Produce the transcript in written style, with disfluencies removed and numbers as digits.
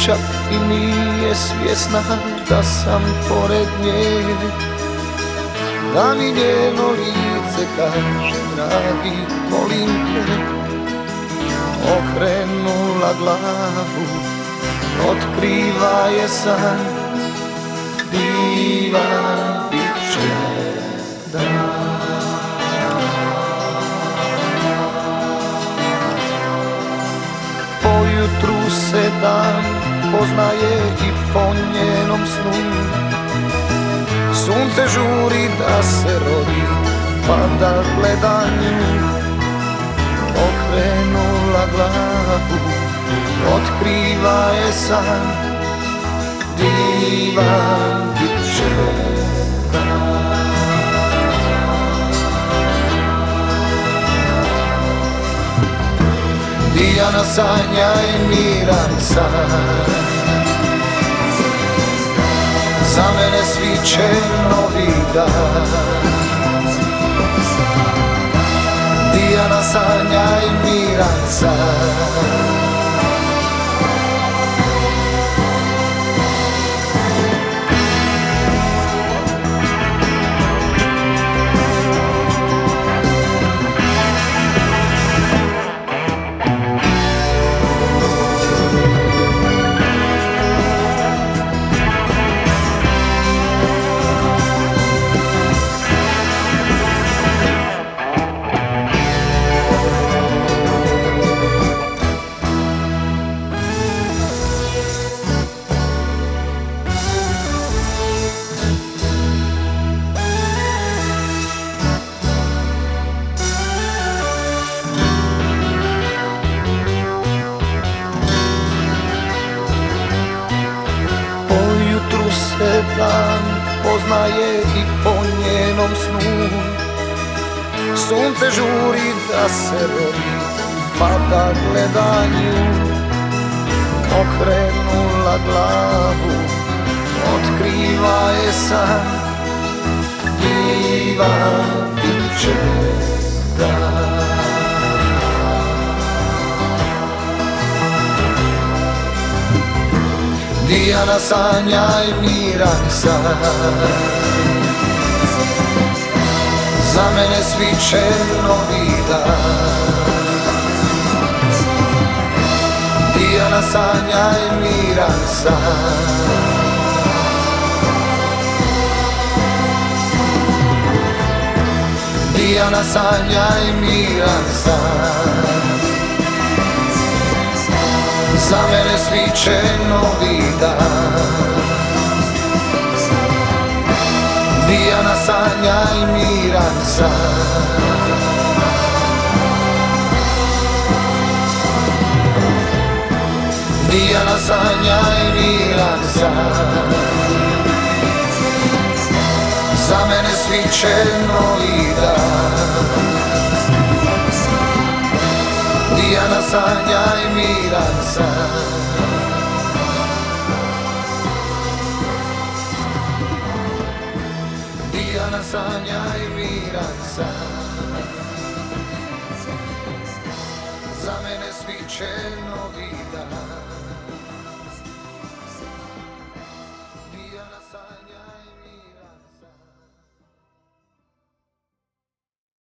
čak i nije svjesna da sam pored nje, da mi njeno lice kaže dragi volim te. Okrenula glavu, otkriva je san, divan bit će dan. Ujutru se dan poznaje i po njenom snu. Sunce žuri da se rodi, pa da gleda nju. Okrenula glavu, otkriva je san, divan bit će dan. Dijana sanja i miran san, za mene sviće novi dan. Dijana sanja i miran san. Se dan poznaje i po njenom snu. Sunce žuri da se rodi, pa da gleda nju. Okrenula glavu, otkriva je san, divan bit će dan. Dijana sanja i miran san, za mene sviće novi dan. Dijana sanja i miran san. Dijana sanja i miran san, za mene sviće novi dan. Dijana sanja i miran san. Dijana sanja i miran san, za mene sviće novi dan. Dijana sanja i miran san. Dijana sanja i miran san, za mene sviće novi dan.